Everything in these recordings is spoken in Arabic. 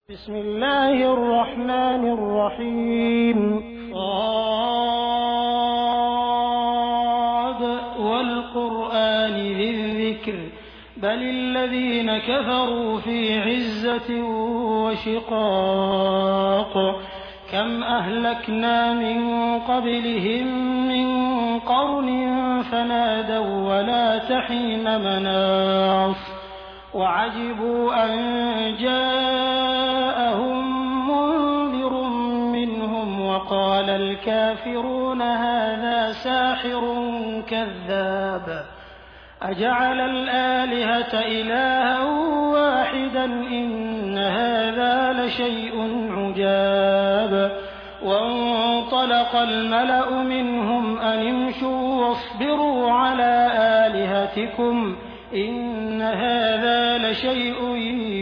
بسم الله الرحمن الرحيم صاد والقرآن ذي الذكر بل الذين كفروا في عزة وشقاق كم أهلكنا من قبلهم من قرن فنادوا ولا تحين مناص وعجبوا أن جاءهم منذر منهم وقال الكافرون هذا ساحر كذاب أجعل الآلهة إلها واحدا إن هذا لشيء عجاب وانطلق الملأ منهم أن امشوا واصبروا على آلهتكم إن هذا لشيء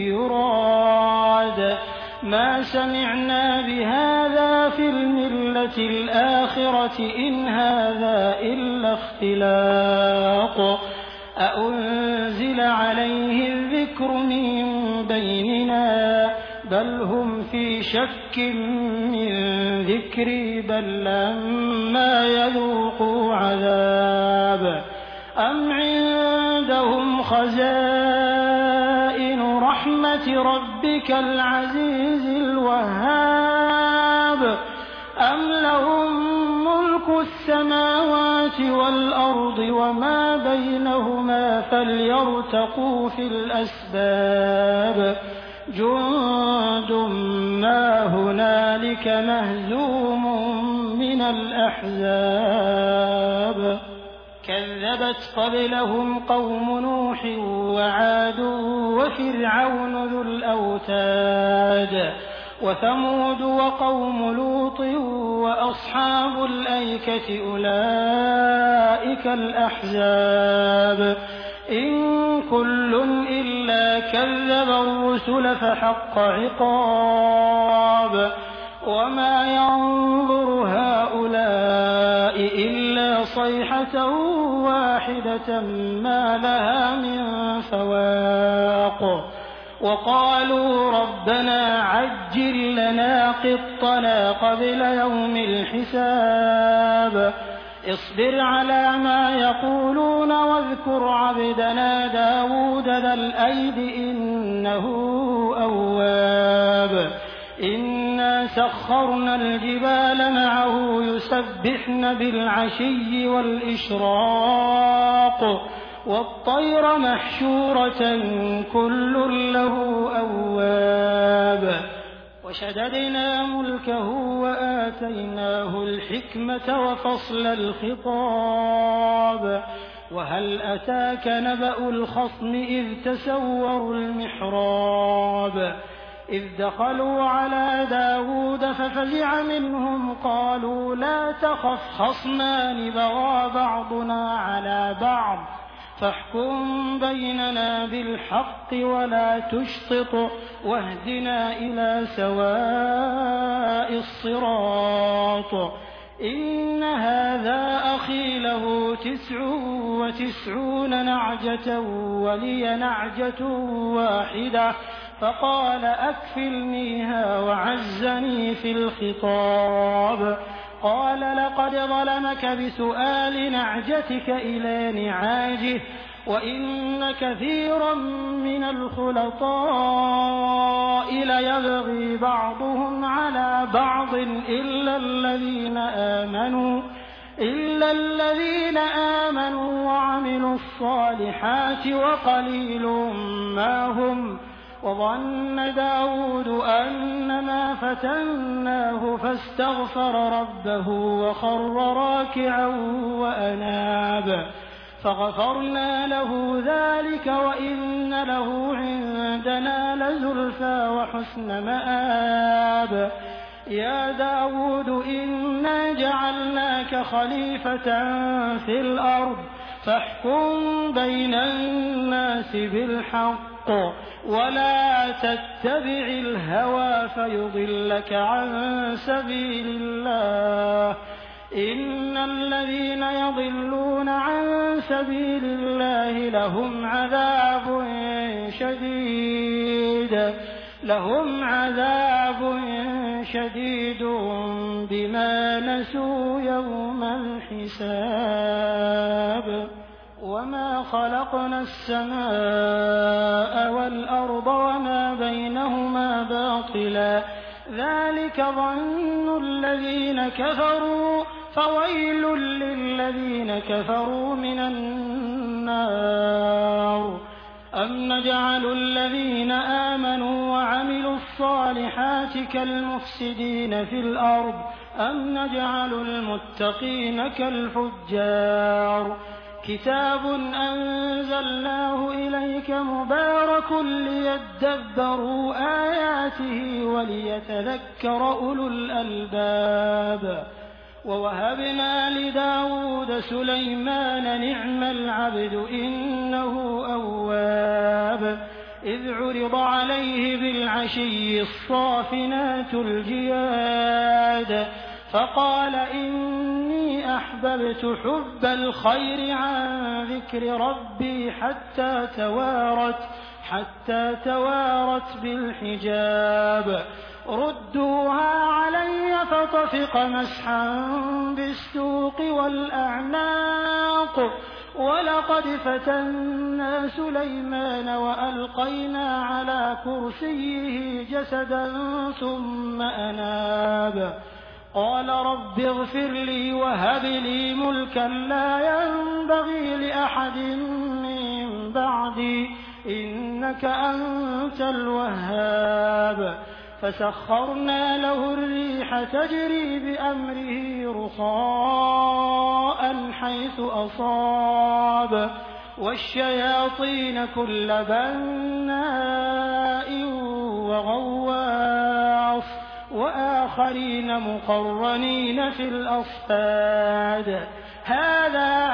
يراد ما سمعنا بهذا في الملة الآخرة إن هذا إلا اختلاق أأنزل عليه الذكر من بيننا بل هم في شك من ذكري بل لما يذوقوا عذاب أم عندهم خزائن رحمة ربك العزيز الوهاب أم لهم ملك السماوات والأرض وما بينهما فليرتقوا في الأسباب جند ما هنالك مهزوم من الأحزاب كذبت قبلهم قوم نوح وعاد وفرعون ذو الأوتاد وثمود وقوم لوط وأصحاب الأيكة أولئك الأحزاب إن كل إلا كذب الرسل فحق عقاب وما ينظر هؤلاء إلا صيحة واحدة ما لها من فواق وقالوا ربنا عجل لنا قطنا قبل يوم الحساب اصبر على ما يقولون واذكر عبدنا داود ذا الأيد إنه أواب إنا سخرنا الجبال معه يسبحن بالعشي والإشراق والطير محشورة كل له أواب وشددنا ملكه وآتيناه الحكمة وفصل الخطاب وهل أتاك نبأ الخصم إذ تسوروا المحراب إذ دخلوا على داود ففزع منهم قالوا لا تخف خصمان بغى بعضنا على بعض فاحكم بيننا بالحق ولا تشطط واهدنا إلى سواء الصراط إن هذا أخي له 99 نعجة ولي نعجة واحدة فقال أكفلنيها وعزني في الخطاب قال لقد ظلمك بسؤال نعجتك إلى نعاجه وإن كثيرا من الخلطاء ليبغي بعضهم على بعض إلا الذين آمنوا وعملوا الصالحات وقليل ما هم وظن داود أنما فتناه فاستغفر ربه وخر راكعا وأناب فغفرنا له ذلك وإن له عندنا لزلفى وحسن مآب يا داود إنا جعلناك خليفة في الأرض فاحكم بين الناس بالحق ولا تتبع الهوى فيضلك عن سبيل الله إن الذين يضلون عن سبيل الله لهم عذاب شديد لهم عذاب شديد بما نسوا يوم الحساب وما خلقنا السماء والأرض وما بينهما باطلا ذلك ظن الذين كفروا فويل للذين كفروا من النار أم نجعل الذين آمنوا وعملوا الصالحات كالمفسدين في الأرض أم نجعل المتقين كالفجار كتاب أنزلناه إليك مبارك ليدبروا آياته وليتذكر أولو الألباب ووهبنا لداود سليمان نعم العبد إنه أواب إذ عرض عليه بالعشي الصافنات الجياد فقال إني أحببت حب الخير عن ذكر ربي حتى توارت بالحجاب ردوها علي فطفق مسحا بالسوق والأعناق ولقد فتنا سليمان وألقينا على كرسيه جسدا ثم أناب قال رب اغفر لي وهب لي ملكا لا ينبغي لأحد من بعدي إنك أنت الوهاب فسخرنا له الريح تجري بأمره رخاء حيث أصاب والشياطين كل بناء وغواص وآخرين مقرنين في الأصفاد هذا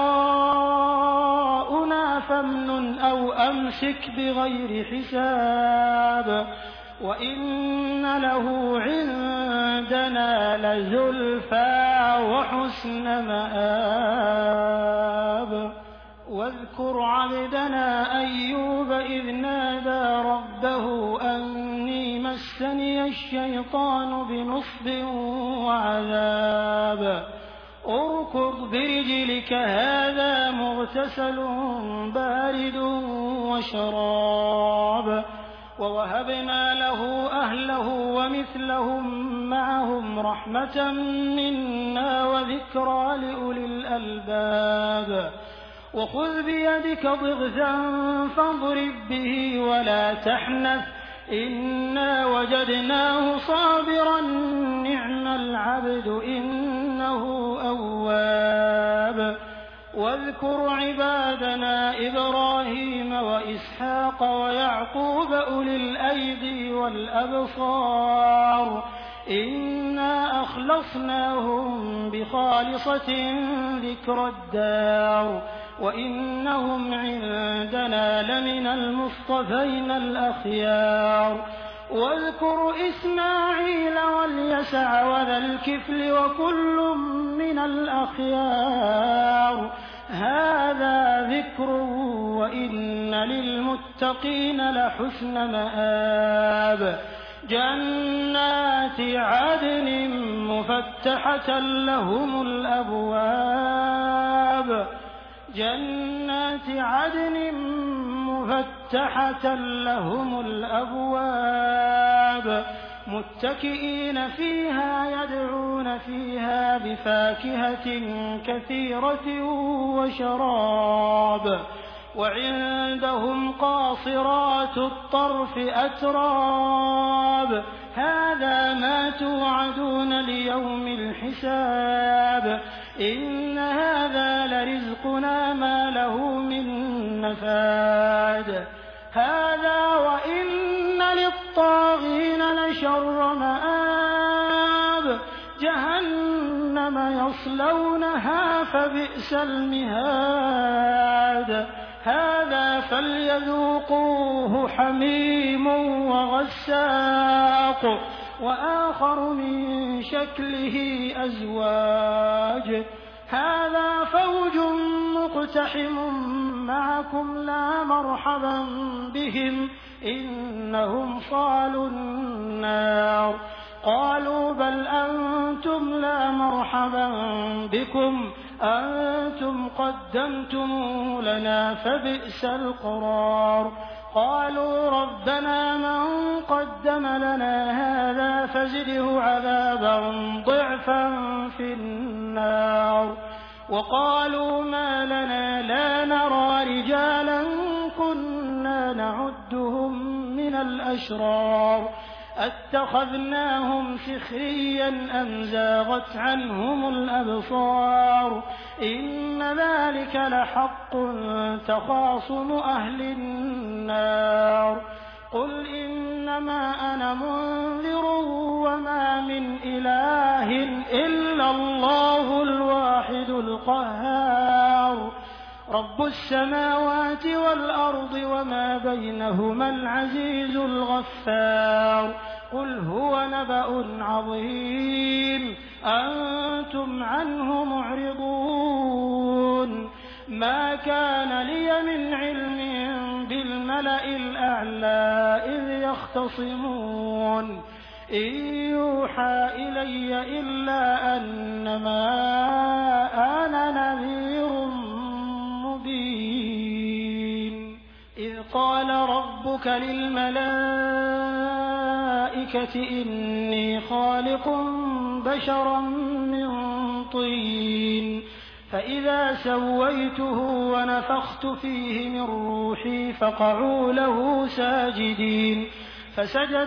عطاؤنا فامنن أو أمسك بغير حساب وإن له عندنا لزلفى وحسن مآب واذكر عبدنا أيوب إذ نادى ربه أني مسني الشيطان بنصب وعذاب اركض برجلك هذا مغتسل بارد وشراب ووهبنا له أهله ومثلهم معهم رحمة منا وذكرى لأولي الألباب وخذ بيدك ضغثا فاضرب به ولا تحنث إنا وجدناه صابرا نعم العبد إنه أواب واذكر عبادنا إبراهيم وإسحاق ويعقوب أولي الأيدي والأبصار إنا أخلصناهم بخالصة ذكر الدار وإنهم عندنا لمن المصطفين الأخيار واذكر إسماعيل واليسع وذا الكفل وكل من الأخيار هذا ذكر وإن للمتقين لحسن مآب جنات عدن مفتحة لهم الأبواب جنات عدن مفتحة لهم الأبواب متكئين فيها يدعون فيها بفاكهة كثيرة وشراب وعندهم قاصرات الطرف أتراب هذا ما توعدون ليوم الحساب إن هذا لرزقنا ما له من نفاد هذا وإن للطاغين لشر مآب جهنم يصلونها فبئس المهاد هذا فليذوقوه حميم وغساق وآخر من شكله أزواج هذا فوج مقتحم معكم لا مرحبا بهم إنهم صالوا النار. قالوا بل أنتم لا مرحبا بكم أنتم قدمتموه لنا فبئس القرار. قالوا ربنا من قدم لنا هذا فزده عذابا ضعفا في النار. وقالوا ما لنا لا نرى رجالا كنا نعدهم من الأشرار أتخذناهم سخريا أم زاغت عنهم الأبصار إن ذلك لحق تخاصم أهل النار. قل إنما أنا منذر وما من إله إلا الله الواحد القهار رب السماوات والأرض وما بينهما العزيز الغفار. قل هو نبأ عظيم أنتم عنه معرضون. ما كان لي من علم بالملأ الأعلى إذ يختصمون إن يوحى إلي إلا أنما أنا نذير مبين. إذ قال ربك للملائكة إني خالق بشرا من طين فإذا سويته ونفخت فيه من روحي فقعوا له ساجدين. فسجد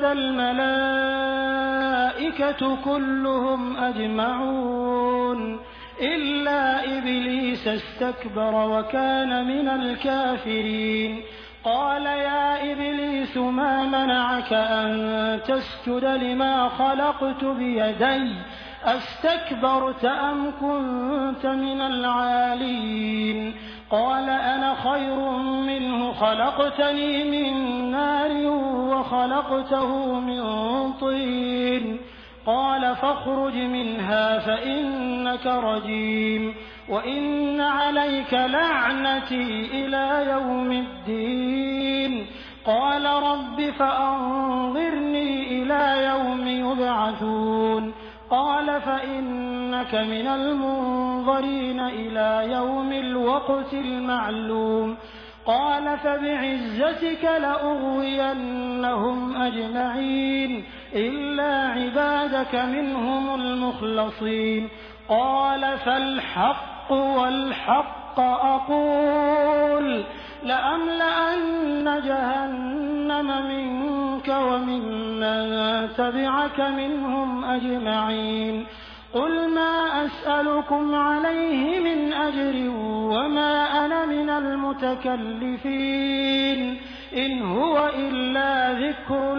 الملائكة كلهم أجمعون إلا إبليس استكبر وكان من الكافرين. قال يا إبليس ما منعك أن تسجد لما خلقت بيدي أستكبرت أم كنت من العالين. قال أنا خير منه خلقتني من نار وخلقته من طين. قال فاخرج منها فإنك رجيم وإن عليك لعنتي إلى يوم الدين. قال رب فأنظرني إلى يوم يبعثون. قال فإنك من المنظرين إلى يوم الوقت المعلوم. قال فبعزتك لأغوينهم أجمعين إلا عبادك منهم المخلصين. قال فالحق والحق أقول لأملأن جهنم منك وممن تبعك منهم أجمعين. قل ما أسألكم عليه من أجر وما أنا من المتكلفين إن هو إلا ذكر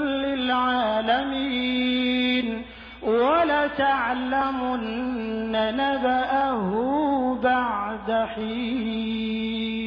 للعالمين ولتعلمن نبأه بعد حين.